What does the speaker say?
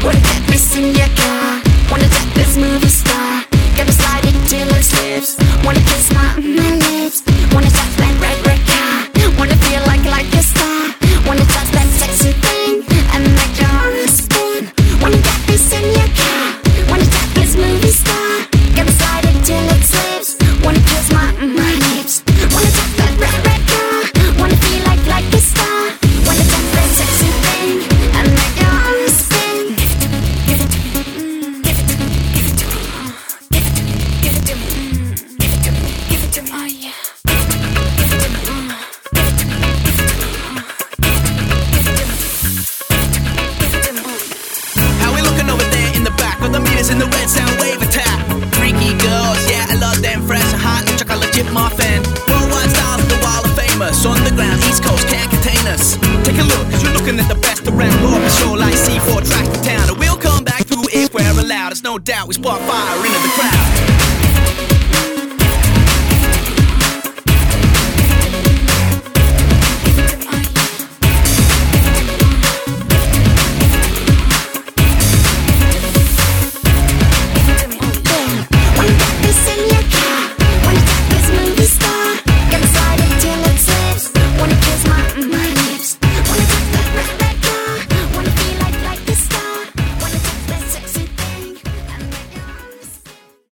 Wanna get this in your car, wanna take this movie star, get me sliding till her slips, wanna kiss my lips, wanna touch that red car, wanna feel like a star, wanna touch that sexy thing and make your heart spin. Wanna get this in your car, wanna take this movie star, get me sliding till it slips, wanna kiss my lips, wanna touch that red car, wanna feel like a star, wanna touch that sexy thing and make your heart spin. Give it to me, give it to me, give it to me, give it to me, give it to me, give it to me, oh yeah. Give it to me, give it to me, give it to me, give it to me, give it to me. How we looking over there in the back with the meters in the red sound wave attack? Freaky girls, yeah, I love them fresh and hot and chocolate chip muffin. Worldwide stars of the wild and famous. Underground, East Coast can't contain us. Take a look, cause you're looking at the best around. Roar and shoreline, C4 track the town. And we'll come back through if we're allowed. There's no doubt we spark fire into the crowd.